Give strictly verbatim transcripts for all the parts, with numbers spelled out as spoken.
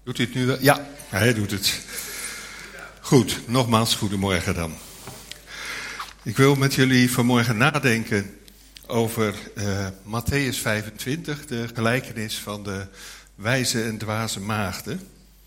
Doet u het nu wel? Ja, hij doet het. Goed, nogmaals goedemorgen dan. Ik wil met jullie vanmorgen nadenken over uh, Mattheüs vijfentwintig, de gelijkenis van de wijze en dwaze maagden.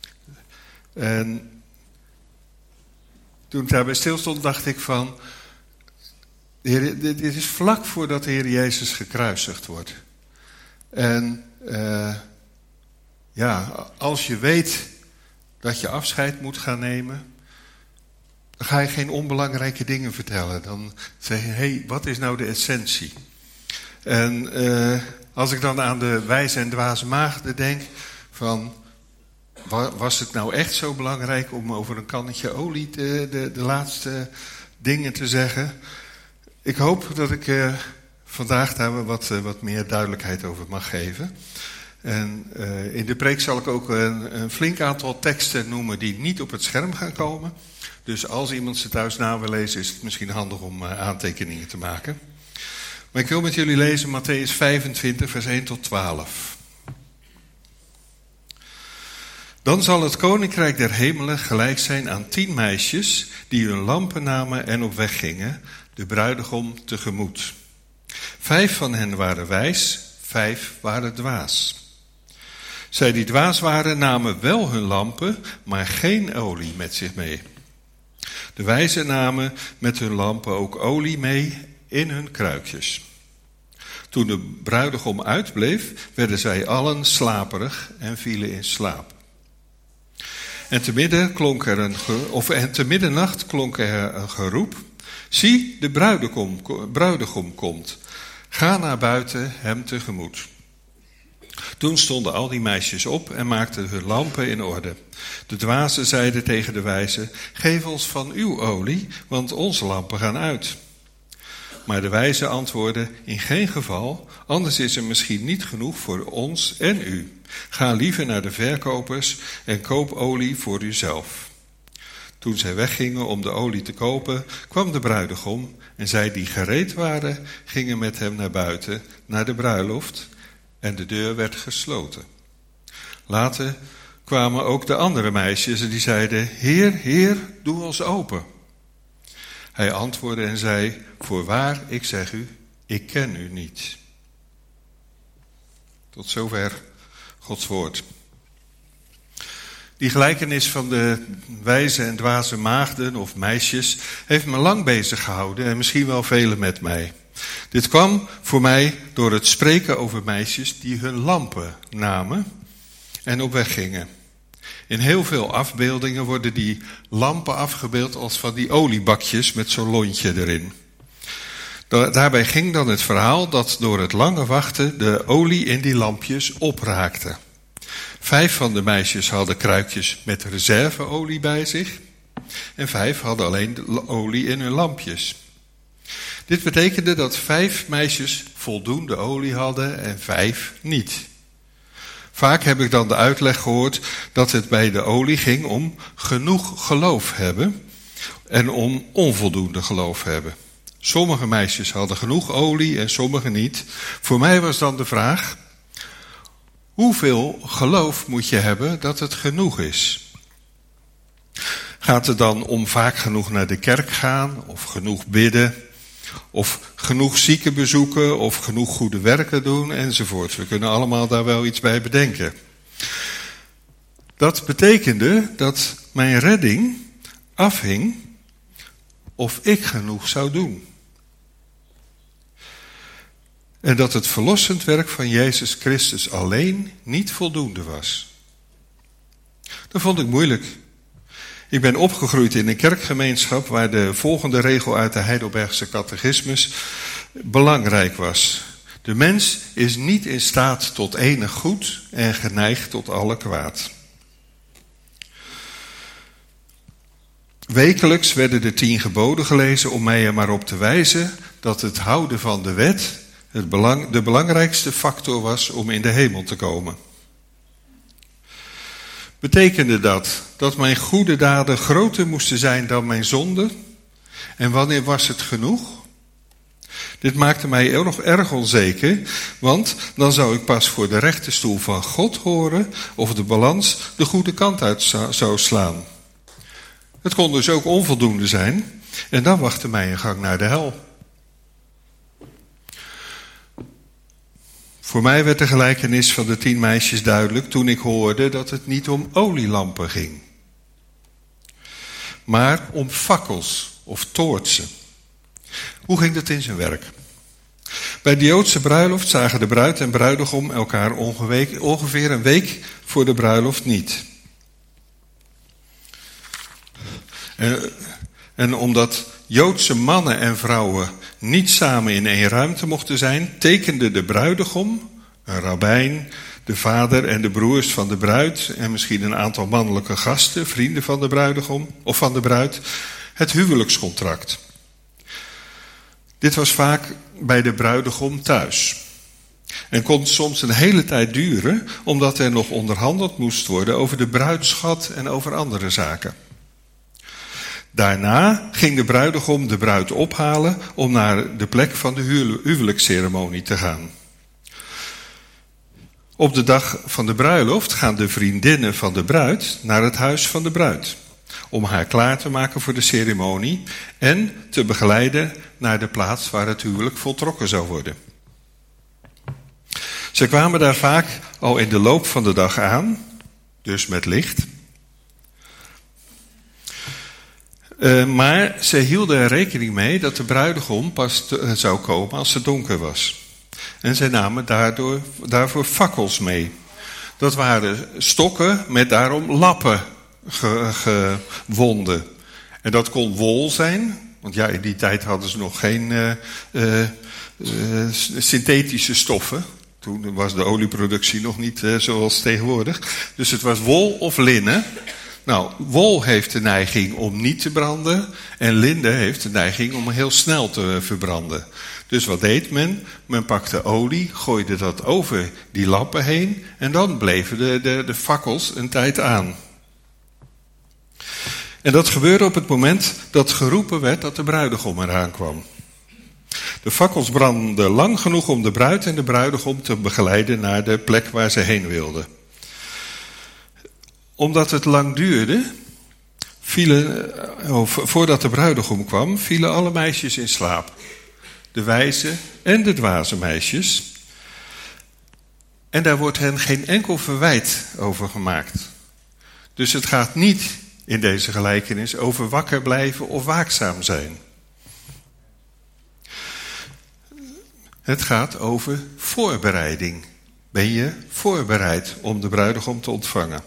En toen ik daarbij stilstond, dacht ik van, Heer, dit is vlak voordat de Heer Jezus gekruisigd wordt. En uh, ja, als je weet dat je afscheid moet gaan nemen, dan ga je geen onbelangrijke dingen vertellen. Dan zeg je, hé, hey, wat is nou de essentie? En uh, als ik dan aan de wijze en dwaze maagden denk, van, was het nou echt zo belangrijk om over een kannetje olie te, de, de laatste dingen te zeggen? Ik hoop dat ik uh, vandaag daar wat, uh, wat meer duidelijkheid over mag geven. En uh, in de preek zal ik ook een, een flink aantal teksten noemen die niet op het scherm gaan komen. Dus als iemand ze thuis na wil lezen, is het misschien handig om uh, aantekeningen te maken. Maar ik wil met jullie lezen Mattheüs vijfentwintig, vers één tot twaalf. Dan zal het koninkrijk der hemelen gelijk zijn aan tien meisjes die hun lampen namen en op weg gingen, de bruidegom tegemoet. Vijf van hen waren wijs, vijf waren dwaas. Zij die dwaas waren namen wel hun lampen, maar geen olie met zich mee. De wijzen namen met hun lampen ook olie mee in hun kruikjes. Toen de bruidegom uitbleef, werden zij allen slaperig en vielen in slaap. En te midden klonk er een ge, of en te middernacht klonk er een geroep: zie, de bruidegom, bruidegom komt. Ga naar buiten hem tegemoet. Toen stonden al die meisjes op en maakten hun lampen in orde. De dwazen zeiden tegen de wijzen: geef ons van uw olie, want onze lampen gaan uit. Maar de wijzen antwoordden: in geen geval, anders is er misschien niet genoeg voor ons en u. Ga liever naar de verkopers en koop olie voor uzelf. Toen zij weggingen om de olie te kopen, kwam de bruidegom en zij die gereed waren, gingen met hem naar buiten, naar de bruiloft, en de deur werd gesloten. Later kwamen ook de andere meisjes en die zeiden: Heer, Heer, doe ons open. Hij antwoordde en zei: voorwaar, ik zeg u, ik ken u niet. Tot zover Gods woord. Die gelijkenis van de wijze en dwaze maagden of meisjes heeft me lang bezig gehouden en misschien wel velen met mij. Dit kwam voor mij door het spreken over meisjes die hun lampen namen en op weg gingen. In heel veel afbeeldingen worden die lampen afgebeeld als van die oliebakjes met zo'n lontje erin. Daarbij ging dan het verhaal dat door het lange wachten de olie in die lampjes opraakte. Vijf van de meisjes hadden kruikjes met reserveolie bij zich en vijf hadden alleen de olie in hun lampjes. Dit betekende dat vijf meisjes voldoende olie hadden en vijf niet. Vaak heb ik dan de uitleg gehoord dat het bij de olie ging om genoeg geloof hebben en om onvoldoende geloof hebben. Sommige meisjes hadden genoeg olie en sommige niet. Voor mij was dan de vraag: hoeveel geloof moet je hebben dat het genoeg is? Gaat het dan om vaak genoeg naar de kerk gaan of genoeg bidden? Of genoeg zieken bezoeken, of genoeg goede werken doen, enzovoort. We kunnen allemaal daar wel iets bij bedenken. Dat betekende dat mijn redding afhing of ik genoeg zou doen. En dat het verlossend werk van Jezus Christus alleen niet voldoende was. Dat vond ik moeilijk. Ik ben opgegroeid in een kerkgemeenschap waar de volgende regel uit de Heidelbergse catechismus belangrijk was. De mens is niet in staat tot enig goed en geneigd tot alle kwaad. Wekelijks werden de tien geboden gelezen om mij er maar op te wijzen dat het houden van de wet het belang, de belangrijkste factor was om in de hemel te komen. Betekende dat dat mijn goede daden groter moesten zijn dan mijn zonden? En wanneer was het genoeg? Dit maakte mij ook nog erg onzeker, want dan zou ik pas voor de rechterstoel van God horen of de balans de goede kant uit zou slaan. Het kon dus ook onvoldoende zijn en dan wachtte mij een gang naar de hel. Voor mij werd de gelijkenis van de tien meisjes duidelijk toen ik hoorde dat het niet om olielampen ging, maar om fakkels of toortsen. Hoe ging dat in zijn werk? Bij de Joodse bruiloft zagen de bruid en bruidegom elkaar ongeveer een week voor de bruiloft niet. En, en omdat Joodse mannen en vrouwen niet samen in één ruimte mochten zijn, tekende de bruidegom, een rabbijn, de vader en de broers van de bruid en misschien een aantal mannelijke gasten, vrienden van de bruidegom of van de bruid, het huwelijkscontract. Dit was vaak bij de bruidegom thuis en kon soms een hele tijd duren, omdat er nog onderhandeld moest worden over de bruidsschat en over andere zaken. Daarna ging de bruidegom de bruid ophalen om naar de plek van de huwelijksceremonie te gaan. Op de dag van de bruiloft gaan de vriendinnen van de bruid naar het huis van de bruid, om haar klaar te maken voor de ceremonie en te begeleiden naar de plaats waar het huwelijk voltrokken zou worden. Ze kwamen daar vaak al in de loop van de dag aan, dus met licht. Uh, maar ze hielden er rekening mee dat de bruidegom pas te, uh, zou komen als het donker was. En zij namen daardoor, daarvoor fakkels mee. Dat waren stokken met daarom lappen gewonden. En dat kon wol zijn, want ja, in die tijd hadden ze nog geen uh, uh, uh, synthetische stoffen. Toen was de olieproductie nog niet uh, zoals tegenwoordig. Dus het was wol of linnen. Nou, wol heeft de neiging om niet te branden en linnen heeft de neiging om heel snel te verbranden. Dus wat deed men? Men pakte olie, gooide dat over die lappen heen en dan bleven de, de, de fakkels een tijd aan. En dat gebeurde op het moment dat geroepen werd dat de bruidegom eraan kwam. De fakkels brandden lang genoeg om de bruid en de bruidegom te begeleiden naar de plek waar ze heen wilden. Omdat het lang duurde, vielen, of voordat de bruidegom kwam, vielen alle meisjes in slaap. De wijze en de dwaze meisjes. En daar wordt hen geen enkel verwijt over gemaakt. Dus het gaat niet in deze gelijkenis over wakker blijven of waakzaam zijn. Het gaat over voorbereiding. Ben je voorbereid om de bruidegom te ontvangen?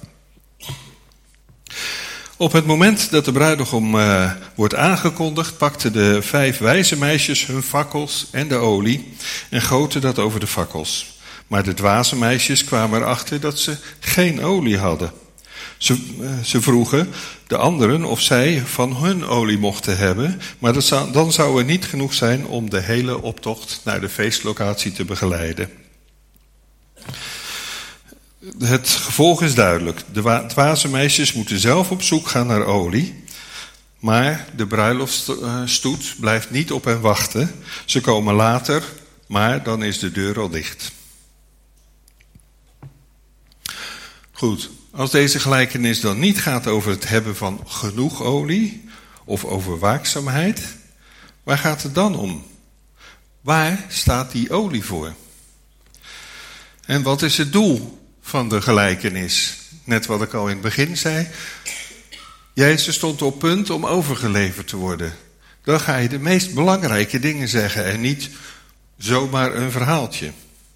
Op het moment dat de bruidegom uh, wordt aangekondigd, pakten de vijf wijze meisjes hun fakkels en de olie en goten dat over de fakkels. Maar de dwaze meisjes kwamen erachter dat ze geen olie hadden. Ze, uh, ze vroegen de anderen of zij van hun olie mochten hebben, maar dat zou, dan zou er niet genoeg zijn om de hele optocht naar de feestlocatie te begeleiden. Het gevolg is duidelijk. De dwaze meisjes moeten zelf op zoek gaan naar olie. Maar de bruiloftstoet blijft niet op hen wachten. Ze komen later, maar dan is de deur al dicht. Goed, als deze gelijkenis dan niet gaat over het hebben van genoeg olie of over waakzaamheid, waar gaat het dan om? Waar staat die olie voor? En wat is het doel van de gelijkenis? Net wat ik al in het begin zei. Jezus stond op punt om overgeleverd te worden. Dan ga je de meest belangrijke dingen zeggen en niet zomaar een verhaaltje.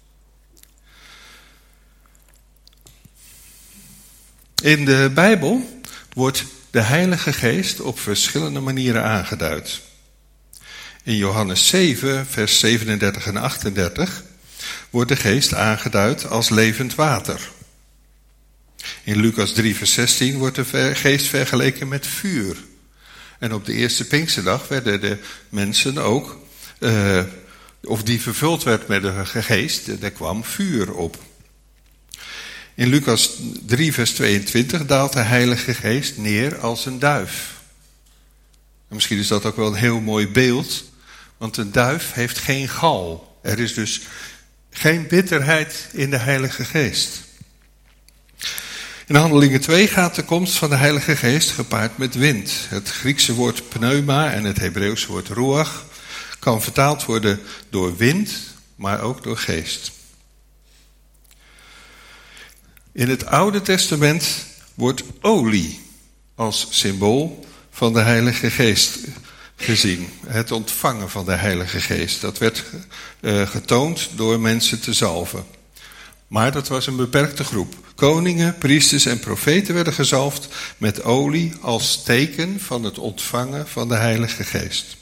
In de Bijbel wordt de Heilige Geest op verschillende manieren aangeduid. In Johannes zeven, vers zevenendertig en achtendertig wordt de geest aangeduid als levend water. In Lucas drie, vers zestien wordt de geest vergeleken met vuur. En op de eerste Pinksterdag werden de mensen ook, uh, of die vervuld werd met de geest, er kwam vuur op. In Lucas drie, vers tweeëntwintig daalt de Heilige Geest neer als een duif. En misschien is dat ook wel een heel mooi beeld Want een duif heeft geen gal. Er is dus geen bitterheid in de Heilige Geest. In Handelingen twee gaat de komst van de Heilige Geest gepaard met wind. Het Griekse woord pneuma en het Hebreeuwse woord ruach kan vertaald worden door wind, maar ook door geest. In het Oude Testament wordt olie als symbool van de Heilige Geest gezien. Het ontvangen van de Heilige Geest. Dat werd uh, getoond door mensen te zalven. Maar dat was een beperkte groep. Koningen, priesters en profeten werden gezalfd met olie als teken van het ontvangen van de Heilige Geest.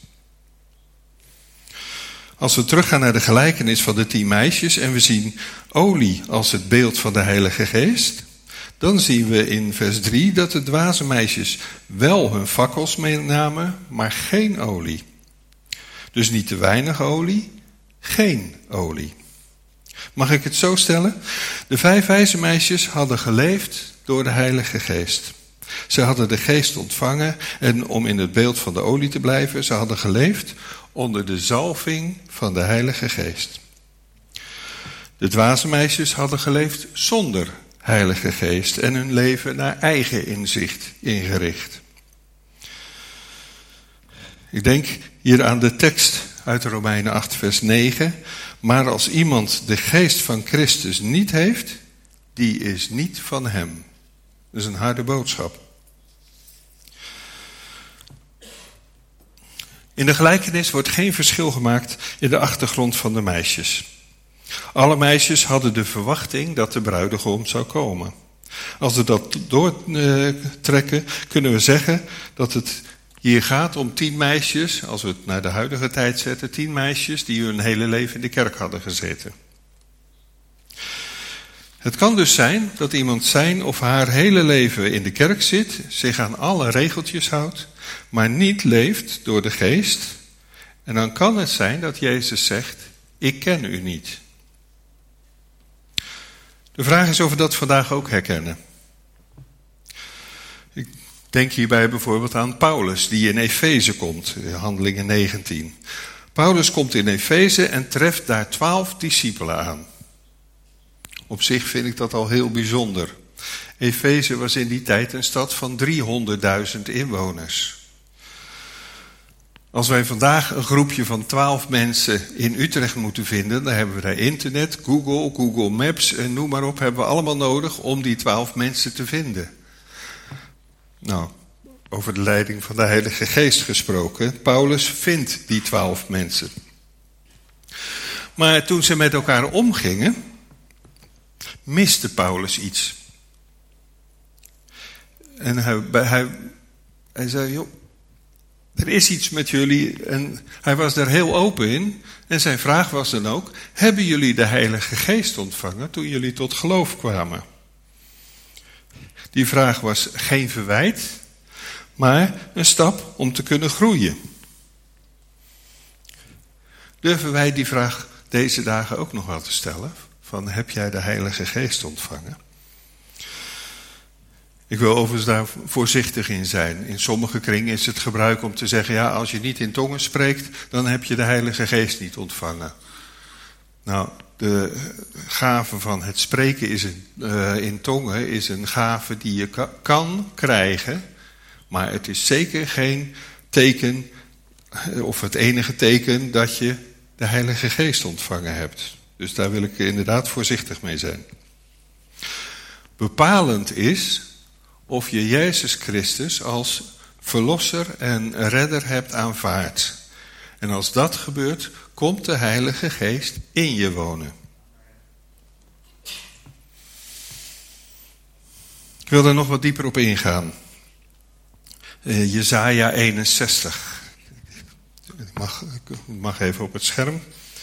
Als we teruggaan naar de gelijkenis van de tien meisjes en we zien olie als het beeld van de Heilige Geest, dan zien we in vers drie dat de dwaze meisjes wel hun fakkels meenamen, maar geen olie. Dus niet te weinig olie, geen olie. Mag ik het zo stellen? De vijf wijze meisjes hadden geleefd door de Heilige Geest. Ze hadden de Geest ontvangen en om in het beeld van de olie te blijven, ze hadden geleefd onder de zalving van de Heilige Geest. De dwaze meisjes hadden geleefd zonder Heilige Geest en hun leven naar eigen inzicht ingericht. Ik denk hier aan de tekst uit Romeinen acht vers negen. Maar als iemand de geest van Christus niet heeft, die is niet van hem. Dat is een harde boodschap. In de gelijkenis wordt geen verschil gemaakt in de achtergrond van de meisjes. Alle meisjes hadden de verwachting dat de bruidegom zou komen. Als we dat doortrekken, kunnen we zeggen dat het hier gaat om tien meisjes, als we het naar de huidige tijd zetten, tien meisjes die hun hele leven in de kerk hadden gezeten. Het kan dus zijn dat iemand zijn of haar hele leven in de kerk zit, zich aan alle regeltjes houdt, maar niet leeft door de geest. En dan kan het zijn dat Jezus zegt, ik ken u niet. De vraag is of we dat vandaag ook herkennen. Ik denk hierbij bijvoorbeeld aan Paulus, die in Efeze komt, Handelingen negentien. Paulus komt in Efeze en treft daar twaalf discipelen aan. Op zich vind ik dat al heel bijzonder. Efeze was in die tijd een stad van driehonderdduizend inwoners. Als wij vandaag een groepje van twaalf mensen in Utrecht moeten vinden, dan hebben we daar internet, Google, Google Maps en noem maar op, hebben we allemaal nodig om die twaalf mensen te vinden. Nou, over de leiding van de Heilige Geest gesproken, Paulus vindt die twaalf mensen. Maar toen ze met elkaar omgingen, miste Paulus iets. En hij, hij, hij zei, joh, er is iets met jullie. En hij was daar heel open in. En zijn vraag was dan ook, hebben jullie de Heilige Geest ontvangen toen jullie tot geloof kwamen? Die vraag was geen verwijt, maar een stap om te kunnen groeien. Durven wij die vraag deze dagen ook nog wel te stellen? Van, heb jij de Heilige Geest ontvangen? Ik wil overigens daar voorzichtig in zijn. In sommige kringen is het gebruik om te zeggen, ja, als je niet in tongen spreekt, dan heb je de Heilige Geest niet ontvangen. Nou, de gave van het spreken is een, uh, in tongen is een gave die je ka- kan krijgen, maar het is zeker geen teken, of het enige teken, dat je de Heilige Geest ontvangen hebt. Dus daar wil ik inderdaad voorzichtig mee zijn. Bepalend is of je Jezus Christus als verlosser en redder hebt aanvaard. En als dat gebeurt, komt de Heilige Geest in je wonen. Ik wil daar nog wat dieper op ingaan. Uh, Jesaja eenenzestig. Ik mag, ik mag even op het scherm.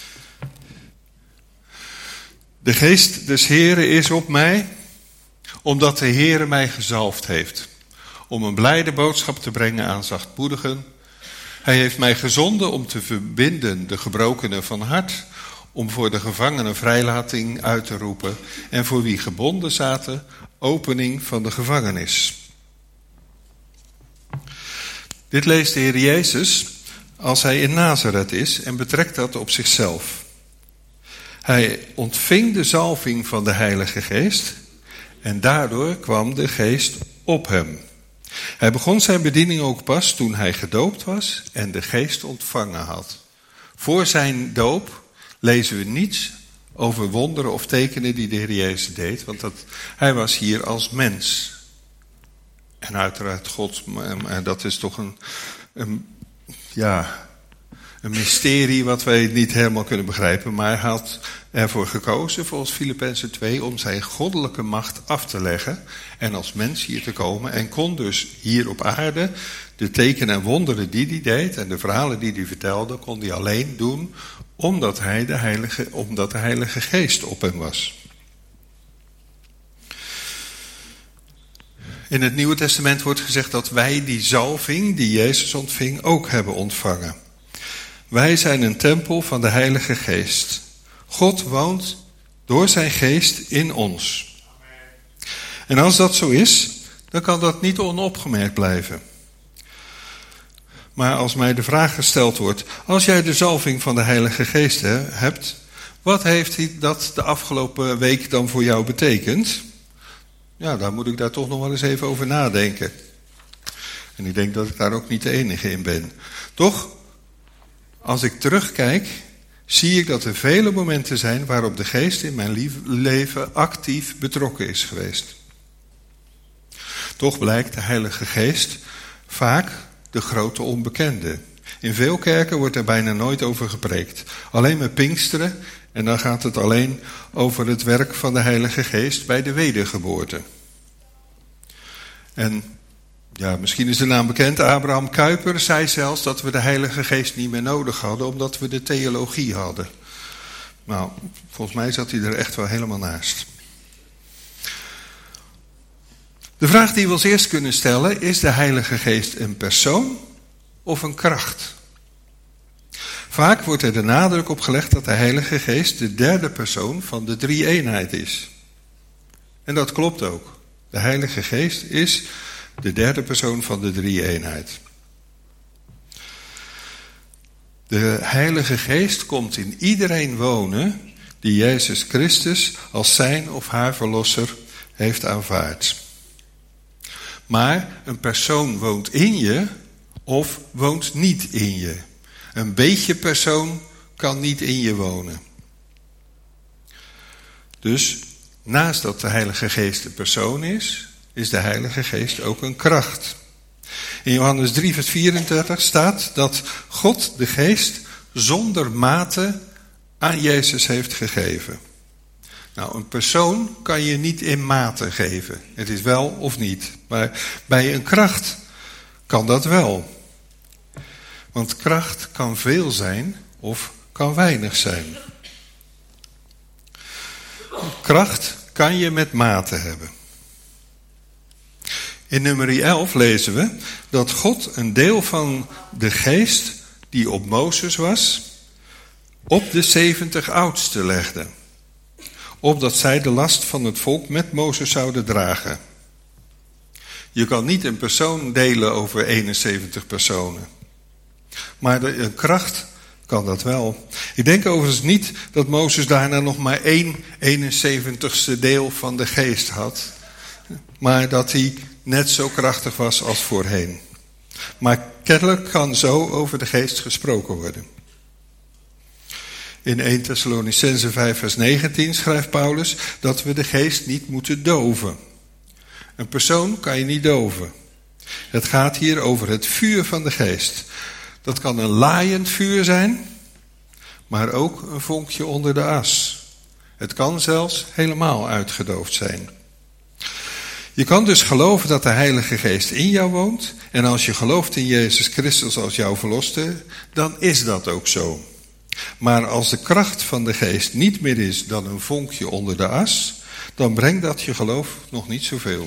De geest des Heeren is op mij, omdat de Heere mij gezalfd heeft, om een blijde boodschap te brengen aan zachtmoedigen. Hij heeft mij gezonden om te verbinden de gebrokenen van hart, om voor de gevangenen vrijlating uit te roepen en voor wie gebonden zaten, opening van de gevangenis. Dit leest de Heer Jezus als hij in Nazareth is en betrekt dat op zichzelf. Hij ontving de zalving van de Heilige Geest en daardoor kwam de Geest op hem. Hij begon zijn bediening ook pas toen hij gedoopt was en de Geest ontvangen had. Voor zijn doop lezen we niets over wonderen of tekenen die de Heer Jezus deed, want dat, hij was hier als mens. En uiteraard God, maar dat is toch een, een, ja, een mysterie wat wij niet helemaal kunnen begrijpen. Maar hij had ervoor gekozen, volgens Filippenzen twee, om zijn goddelijke macht af te leggen en als mens hier te komen. En kon dus hier op aarde de tekenen en wonderen die hij deed en de verhalen die hij vertelde, kon hij alleen doen omdat, hij de Heilige, omdat de Heilige Geest op hem was. In het Nieuwe Testament wordt gezegd dat wij die zalving die Jezus ontving ook hebben ontvangen. Wij zijn een tempel van de Heilige Geest. God woont door zijn geest in ons. En als dat zo is, dan kan dat niet onopgemerkt blijven. Maar als mij de vraag gesteld wordt, als jij de zalving van de Heilige Geest hebt, wat heeft dat de afgelopen week dan voor jou betekend? Ja, daar moet ik daar toch nog wel eens even over nadenken. En ik denk dat ik daar ook niet de enige in ben. Toch, als ik terugkijk, zie ik dat er vele momenten zijn waarop de Geest in mijn leven actief betrokken is geweest. Toch blijkt de Heilige Geest vaak de grote onbekende. In veel kerken wordt er bijna nooit over gepreekt. Alleen met Pinksteren, en dan gaat het alleen over het werk van de Heilige Geest bij de wedergeboorte. En ja, misschien is de naam bekend, Abraham Kuyper zei zelfs dat we de Heilige Geest niet meer nodig hadden, omdat we de theologie hadden. Nou, volgens mij zat hij er echt wel helemaal naast. De vraag die we als eerst kunnen stellen, is de Heilige Geest een persoon of een kracht? Vaak wordt er de nadruk op gelegd dat de Heilige Geest de derde persoon van de drie-eenheid is. En dat klopt ook. De Heilige Geest is de derde persoon van de drie-eenheid. De Heilige Geest komt in iedereen wonen die Jezus Christus als zijn of haar verlosser heeft aanvaard. Maar een persoon woont in je of woont niet in je. Een beetje persoon kan niet in je wonen. Dus naast dat de Heilige Geest een persoon is, is de Heilige Geest ook een kracht. In Johannes drie vers vierendertig staat dat God de Geest zonder mate aan Jezus heeft gegeven. Nou, een persoon kan je niet in mate geven. Het is wel of niet. Maar bij een kracht kan dat wel. Want kracht kan veel zijn of kan weinig zijn. Kracht kan je met mate hebben. In nummer elf lezen we dat God een deel van de geest die op Mozes was, op de zeventig oudsten legde. Opdat zij de last van het volk met Mozes zouden dragen. Je kan niet een persoon delen over eenenzeventig personen. Maar de, een kracht kan dat wel. Ik denk overigens niet dat Mozes daarna nog maar één eenenzeventigste deel van de geest had. Maar dat hij net zo krachtig was als voorheen. Maar kennelijk kan zo over de geest gesproken worden. In eerste Thessalonicenzen vijf vers negentien schrijft Paulus dat we de geest niet moeten doven. Een persoon kan je niet doven. Het gaat hier over het vuur van de geest. Dat kan een laaiend vuur zijn, maar ook een vonkje onder de as. Het kan zelfs helemaal uitgedoofd zijn. Je kan dus geloven dat de Heilige Geest in jou woont. En als je gelooft in Jezus Christus als jouw verlosser, dan is dat ook zo. Maar als de kracht van de Geest niet meer is dan een vonkje onder de as, dan brengt dat je geloof nog niet zoveel.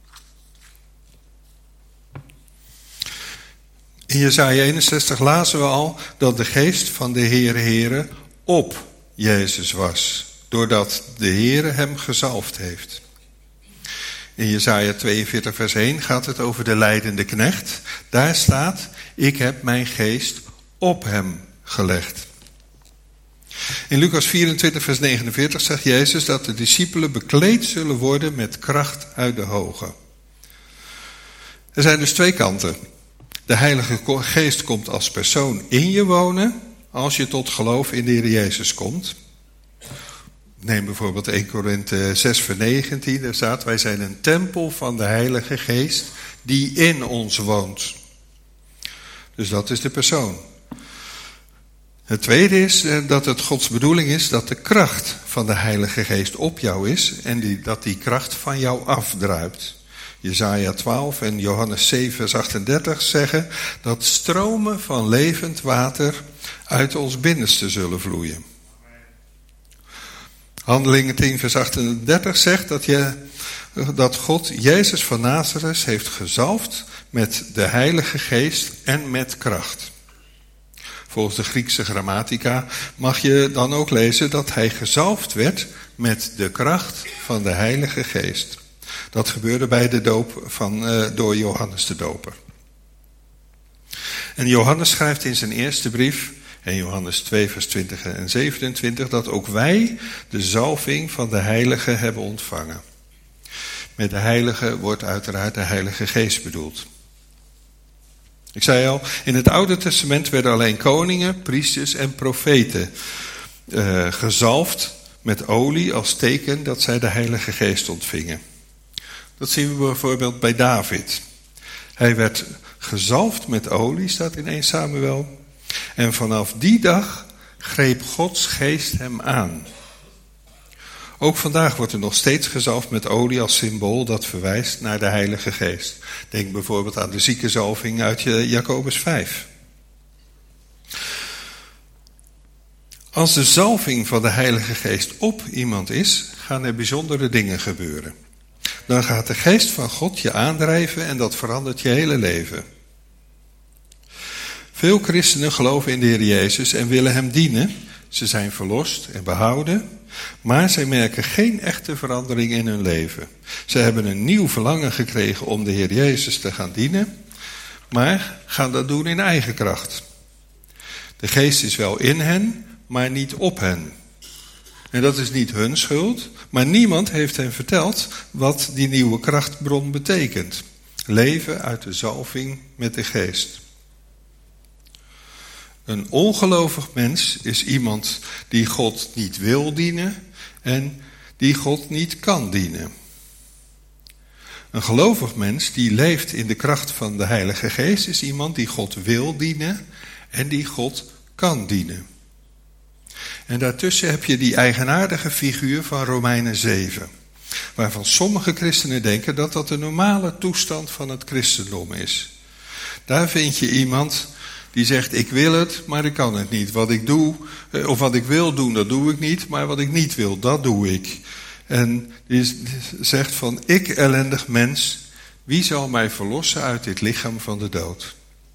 In Jesaja eenenzestig lazen we al dat de Geest van de Heere Heere op Jezus was, doordat de Heere hem gezalfd heeft. In Jesaja tweeënveertig vers één gaat het over de lijdende knecht. Daar staat, ik heb mijn geest op hem gelegd. In Lucas vierentwintig vers negenenveertig zegt Jezus dat de discipelen bekleed zullen worden met kracht uit de hoge. Er zijn dus twee kanten. De Heilige Geest komt als persoon in je wonen als je tot geloof in de Heer Jezus komt. Neem bijvoorbeeld eerste Korinthe zes vers negentien. Daar staat: wij zijn een tempel van de Heilige Geest die in ons woont. Dus dat is de persoon. Het tweede is dat het Gods bedoeling is dat de kracht van de Heilige Geest op jou is en die, dat die kracht van jou afdruipt. Jesaja twaalf en Johannes zeven vers achtendertig zeggen dat stromen van levend water uit ons binnenste zullen vloeien. Handelingen tien vers achtendertig zegt dat, je, dat God Jezus van Nazareth heeft gezalfd met de Heilige Geest en met kracht. Volgens de Griekse grammatica mag je dan ook lezen dat hij gezalfd werd met de kracht van de Heilige Geest. Dat gebeurde bij de doop van, uh, door Johannes de Doper. En Johannes schrijft in zijn eerste brief, in Johannes twee vers twintig en zevenentwintig, dat ook wij de zalving van de Heilige hebben ontvangen. Met de Heilige wordt uiteraard de Heilige Geest bedoeld. Ik zei al, in het Oude Testament werden alleen koningen, priesters en profeten uh, gezalfd met olie als teken dat zij de Heilige Geest ontvingen. Dat zien we bijvoorbeeld bij David. Hij werd gezalfd met olie, staat in eerste Samuel. En vanaf die dag greep Gods geest hem aan. Ook vandaag wordt er nog steeds gezalfd met olie als symbool dat verwijst naar de Heilige Geest. Denk bijvoorbeeld aan de ziekenzalving uit Jacobus vijf. Als de zalving van de Heilige Geest op iemand is, gaan er bijzondere dingen gebeuren. Dan gaat de geest van God je aandrijven en dat verandert je hele leven. Veel christenen geloven in de Heer Jezus en willen hem dienen. Ze zijn verlost en behouden, maar zij merken geen echte verandering in hun leven. Ze hebben een nieuw verlangen gekregen om de Heer Jezus te gaan dienen, maar gaan dat doen in eigen kracht. De geest is wel in hen, maar niet op hen. En dat is niet hun schuld, maar niemand heeft hen verteld wat die nieuwe krachtbron betekent. Leven uit de zalving met de geest. Een ongelovig mens is iemand die God niet wil dienen en die God niet kan dienen. Een gelovig mens die leeft in de kracht van de Heilige Geest is iemand die God wil dienen en die God kan dienen. En daartussen heb je die eigenaardige figuur van Romeinen zeven. Waarvan sommige christenen denken dat dat de normale toestand van het christendom is. Daar vind je iemand die zegt, ik wil het, maar ik kan het niet. Wat ik doe, of wat ik wil doen, dat doe ik niet. Maar wat ik niet wil, dat doe ik. En die zegt van, ik ellendig mens, wie zal mij verlossen uit dit lichaam van de dood?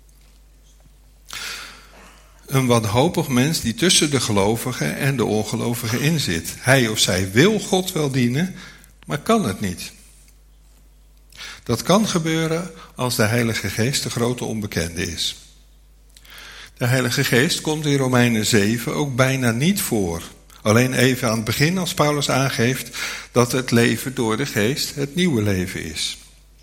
Een wanhopig mens die tussen de gelovigen en de ongelovigen in zit. Hij of zij wil God wel dienen, maar kan het niet. Dat kan gebeuren als de Heilige Geest de grote onbekende is. De Heilige Geest komt in Romeinen zeven ook bijna niet voor. Alleen even aan het begin als Paulus aangeeft dat het leven door de Geest het nieuwe leven is.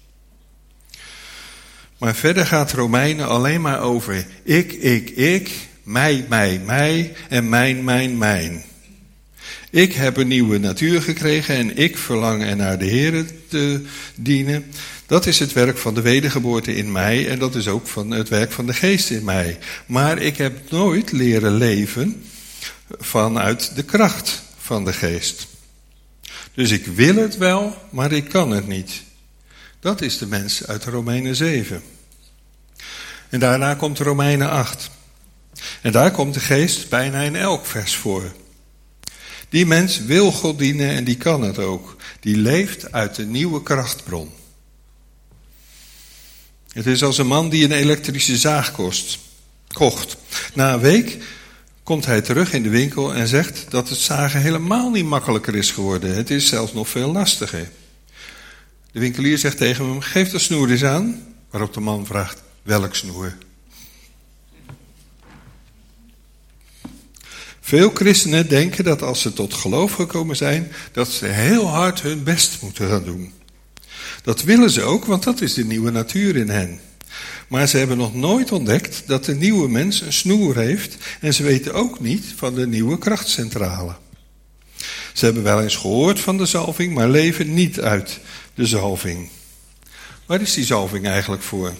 Maar verder gaat Romeinen alleen maar over ik, ik, ik, mij, mij, mij en mijn, mijn, mijn. Ik heb een nieuwe natuur gekregen en ik verlang er naar de Heer te dienen. Dat is het werk van de wedergeboorte in mij en dat is ook van het werk van de Geest in mij. Maar ik heb nooit leren leven vanuit de kracht van de Geest. Dus ik wil het wel, maar ik kan het niet. Dat is de mens uit Romeinen zeven. En daarna komt Romeinen acht. En daar komt de Geest bijna in elk vers voor. Die mens wil God dienen en die kan het ook. Die leeft uit de nieuwe krachtbron. Het is als een man die een elektrische zaag kost, kocht. Na een week komt hij terug in de winkel en zegt dat het zagen helemaal niet makkelijker is geworden. Het is zelfs nog veel lastiger. De winkelier zegt tegen hem, geef de snoer eens aan. Waarop de man vraagt, welk snoer? Veel christenen denken dat als ze tot geloof gekomen zijn, dat ze heel hard hun best moeten gaan doen. Dat willen ze ook, want dat is de nieuwe natuur in hen. Maar ze hebben nog nooit ontdekt dat de nieuwe mens een snoer heeft en ze weten ook niet van de nieuwe krachtcentrale. Ze hebben wel eens gehoord van de zalving, maar leven niet uit de zalving. Waar is die zalving eigenlijk voor?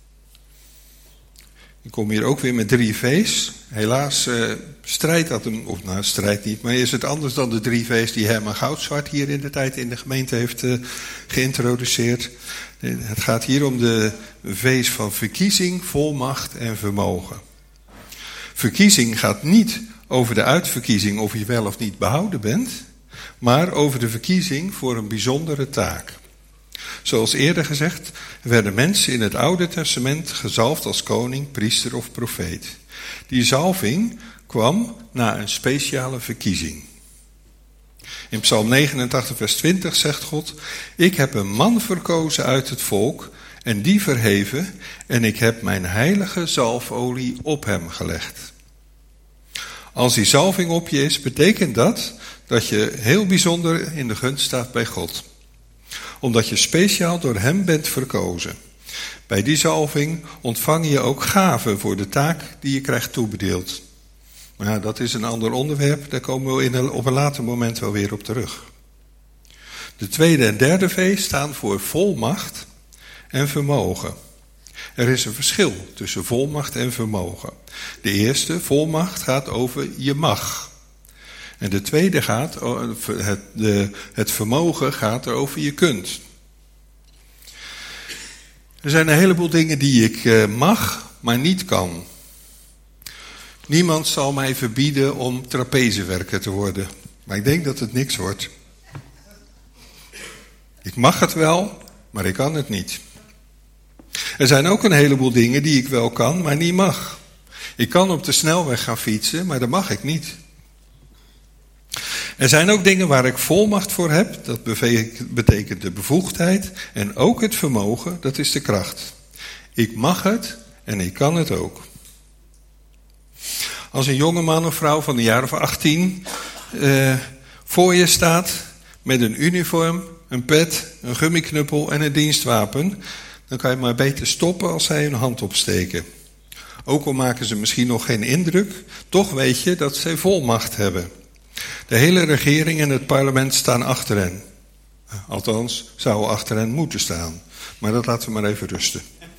Ik kom hier ook weer met drie V's. Helaas uh, strijdt dat hem, of nou strijdt niet, maar is het anders dan de drie V's die Herman Goudswaard hier in de tijd in de gemeente heeft uh, geïntroduceerd. Het gaat hier om de V's van verkiezing, volmacht en vermogen. Verkiezing gaat niet over de uitverkiezing of je wel of niet behouden bent, maar over de verkiezing voor een bijzondere taak. Zoals eerder gezegd, werden mensen in het Oude Testament gezalfd als koning, priester of profeet. Die zalving kwam na een speciale verkiezing. In Psalm negenentachtig vers twintig zegt God: ik heb een man verkozen uit het volk en die verheven en ik heb mijn heilige zalfolie op hem gelegd. Als die zalving op je is, betekent dat dat je heel bijzonder in de gunst staat bij God. Omdat je speciaal door hem bent verkozen. Bij die zalving ontvang je ook gaven voor de taak die je krijgt toebedeeld. Maar ja, dat is een ander onderwerp, daar komen we in een, op een later moment wel weer op terug. De tweede en derde V staan voor volmacht en vermogen. Er is een verschil tussen volmacht en vermogen. De eerste, volmacht, gaat over je mag. En de tweede gaat, het, de, het vermogen gaat over je kunt. Er zijn een heleboel dingen die ik mag, maar niet kan. Niemand zal mij verbieden om trapezewerker te worden. Maar ik denk dat het niks wordt. Ik mag het wel, maar ik kan het niet. Er zijn ook een heleboel dingen die ik wel kan, maar niet mag. Ik kan op de snelweg gaan fietsen, maar dat mag ik niet. Er zijn ook dingen waar ik volmacht voor heb, dat betekent de bevoegdheid, en ook het vermogen, dat is de kracht. Ik mag het en ik kan het ook. Als een jonge man of vrouw van een jaar of achttien uh, voor je staat met een uniform, een pet, een gummiknuppel en een dienstwapen, dan kan je maar beter stoppen als zij hun hand opsteken. Ook al maken ze misschien nog geen indruk, toch weet je dat zij volmacht hebben. De hele regering en het parlement staan achter hen. Althans, zouden achter hen moeten staan. Maar dat laten we maar even rusten.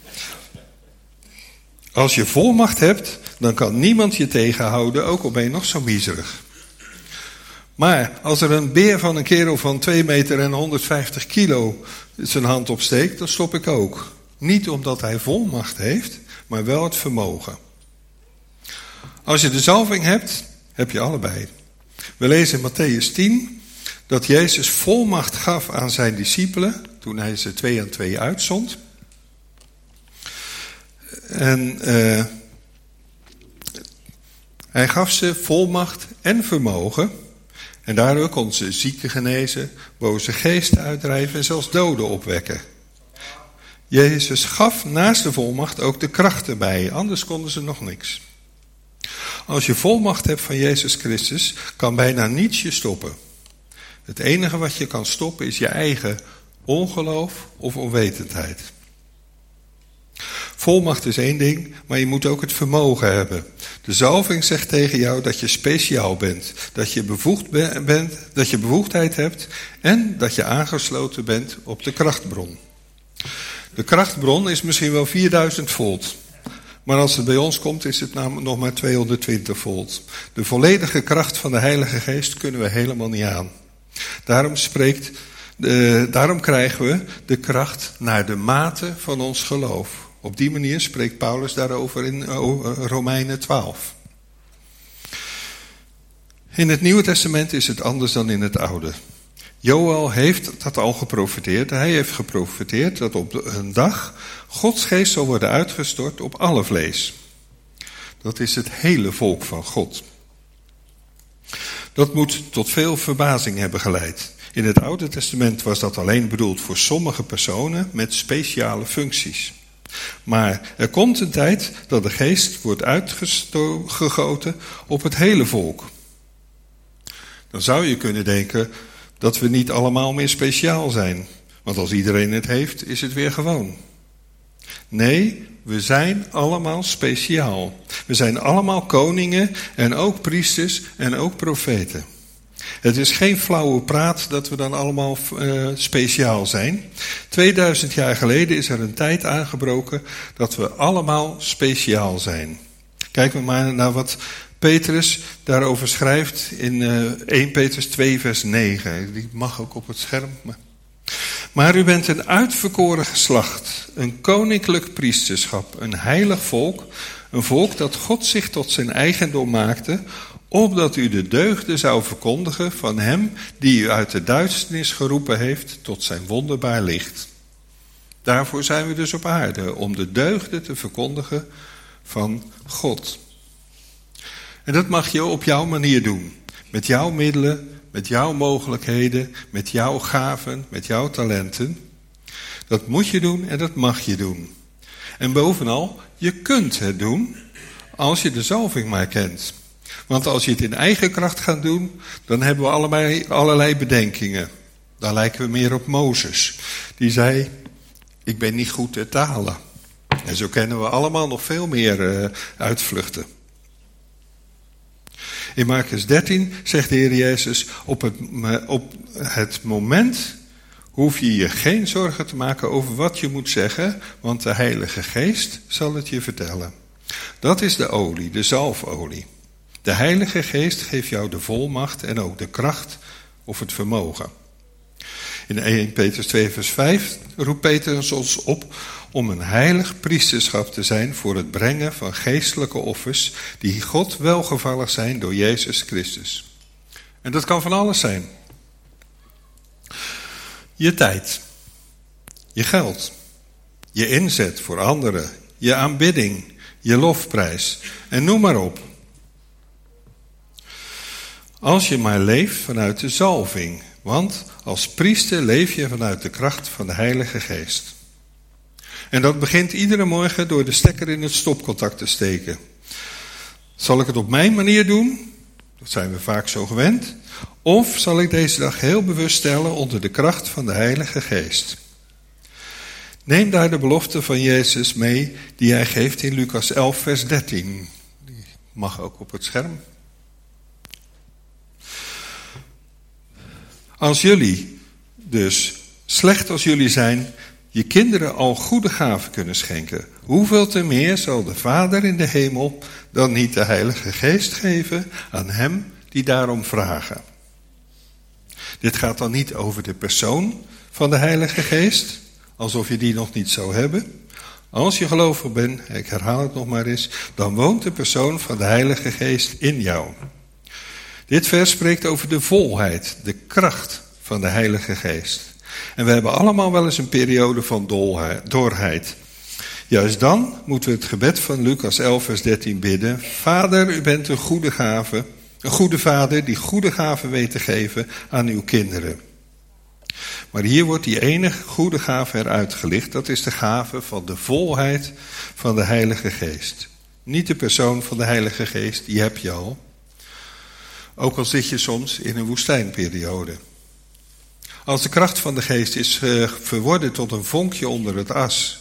Als je volmacht hebt, dan kan niemand je tegenhouden, ook al ben je nog zo miserig. Maar als er een beer van een kerel van twee meter en honderdvijftig kilo zijn hand opsteekt, dan stop ik ook. Niet omdat hij volmacht heeft, maar wel het vermogen. Als je de zalving hebt, heb je allebei. We lezen in Mattheüs tien dat Jezus volmacht gaf aan zijn discipelen toen hij ze twee aan twee uitzond. En uh, hij gaf ze volmacht en vermogen. En daardoor kon ze zieken genezen, boze geesten uitdrijven en zelfs doden opwekken. Jezus gaf naast de volmacht ook de kracht erbij, anders konden ze nog niks. Als je volmacht hebt van Jezus Christus, kan bijna niets je stoppen. Het enige wat je kan stoppen is je eigen ongeloof of onwetendheid. Volmacht is één ding, maar je moet ook het vermogen hebben. De zalving zegt tegen jou dat je speciaal bent, dat je bevoegd bent, dat je bevoegdheid hebt en dat je aangesloten bent op de krachtbron. De krachtbron is misschien wel vierduizend volt. Maar als het bij ons komt, is het namelijk nog maar tweehonderdtwintig volt. De volledige kracht van de Heilige Geest kunnen we helemaal niet aan. Daarom, spreekt, uh, daarom krijgen we de kracht naar de mate van ons geloof. Op die manier spreekt Paulus daarover in uh, Romeinen twaalf. In het Nieuwe Testament is het anders dan in het Oude. Joël heeft dat al geprofeteerd. Hij heeft geprofeteerd dat op een dag Gods geest zal worden uitgestort op alle vlees. Dat is het hele volk van God. Dat moet tot veel verbazing hebben geleid. In het Oude Testament was dat alleen bedoeld voor sommige personen met speciale functies. Maar er komt een tijd dat de geest wordt uitgegoten op het hele volk. Dan zou je kunnen denken dat we niet allemaal meer speciaal zijn. Want als iedereen het heeft, is het weer gewoon. Nee, we zijn allemaal speciaal. We zijn allemaal koningen en ook priesters en ook profeten. Het is geen flauwe praat dat we dan allemaal uh, speciaal zijn. tweeduizend jaar geleden is er een tijd aangebroken dat we allemaal speciaal zijn. Kijken we maar naar wat Petrus daarover schrijft in uh, eerste Petrus twee vers negen. Die mag ook op het scherm. Maar... maar u bent een uitverkoren geslacht, een koninklijk priesterschap, een heilig volk, een volk dat God zich tot zijn eigendom maakte, opdat u de deugden zou verkondigen van hem die u uit de duisternis geroepen heeft tot zijn wonderbaar licht. Daarvoor zijn we dus op aarde, om de deugden te verkondigen van God. En dat mag je op jouw manier doen, met jouw middelen, met jouw mogelijkheden, met jouw gaven, met jouw talenten. Dat moet je doen en dat mag je doen. En bovenal, je kunt het doen als je de zalving maar kent. Want als je het in eigen kracht gaat doen, dan hebben we allebei allerlei bedenkingen. Dan lijken we meer op Mozes. Die zei, ik ben niet goed te talen. En zo kennen we allemaal nog veel meer uh, uitvluchten. In Marcus dertien zegt de Heer Jezus, op het, op het moment hoef je je geen zorgen te maken over wat je moet zeggen, want de Heilige Geest zal het je vertellen. Dat is de olie, de zalfolie. De Heilige Geest geeft jou de volmacht en ook de kracht of het vermogen. In eerste Petrus twee vers vijf roept Petrus ons op om een heilig priesterschap te zijn voor het brengen van geestelijke offers die God welgevallig zijn door Jezus Christus. En dat kan van alles zijn. Je tijd, je geld, je inzet voor anderen, je aanbidding, je lofprijs en noem maar op. Als je maar leeft vanuit de zalving, want als priester leef je vanuit de kracht van de Heilige Geest. En dat begint iedere morgen door de stekker in het stopcontact te steken. Zal ik het op mijn manier doen? Dat zijn we vaak zo gewend. Of zal ik deze dag heel bewust stellen onder de kracht van de Heilige Geest? Neem daar de belofte van Jezus mee die hij geeft in Lucas elf vers dertien. Die mag ook op het scherm. Als jullie dus, slecht als jullie zijn, je kinderen al goede gaven kunnen schenken, hoeveel te meer zal de Vader in de hemel dan niet de Heilige Geest geven aan hem die daarom vragen? Dit gaat dan niet over de persoon van de Heilige Geest, alsof je die nog niet zou hebben. Als je gelovig bent, ik herhaal het nog maar eens, dan woont de persoon van de Heilige Geest in jou. Dit vers spreekt over de volheid, de kracht van de Heilige Geest. En we hebben allemaal wel eens een periode van dorheid. Juist dan moeten we het gebed van Lucas elf vers dertien bidden. Vader, u bent een goede gave, een goede vader die goede gaven weet te geven aan uw kinderen. Maar hier wordt die enige goede gave eruit gelicht. Dat is de gave van de volheid van de Heilige Geest. Niet de persoon van de Heilige Geest, die heb je al. Ook al zit je soms in een woestijnperiode. Als de kracht van de Geest is uh, verworden tot een vonkje onder het as.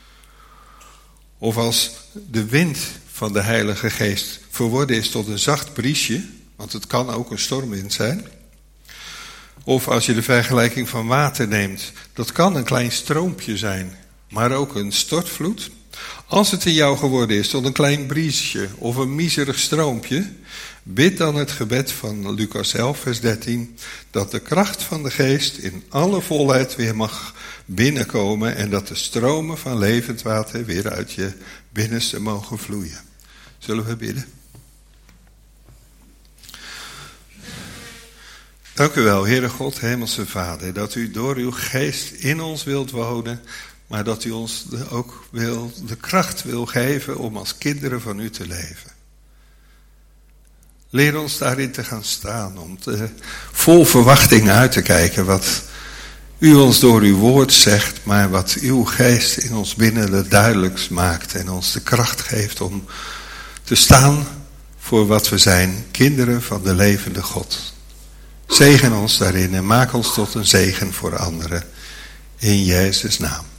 Of als de wind van de Heilige Geest verworden is tot een zacht briesje. Want het kan ook een stormwind zijn. Of als je de vergelijking van water neemt. Dat kan een klein stroompje zijn. Maar ook een stortvloed. Als het in jou geworden is tot een klein briesje of een miserig stroompje, bid dan het gebed van Lucas elf vers dertien, dat de kracht van de Geest in alle volheid weer mag binnenkomen en dat de stromen van levend water weer uit je binnenste mogen vloeien. Zullen we bidden? Dank u wel, Heere God, Hemelse Vader, dat u door uw Geest in ons wilt wonen, maar dat u ons ook wil, de kracht wil geven om als kinderen van u te leven. Leer ons daarin te gaan staan, om te, vol verwachting uit te kijken wat u ons door uw woord zegt, maar wat uw Geest in ons binnen duidelijk maakt en ons de kracht geeft om te staan voor wat we zijn, kinderen van de levende God. Zegen ons daarin en maak ons tot een zegen voor anderen. In Jezus' naam.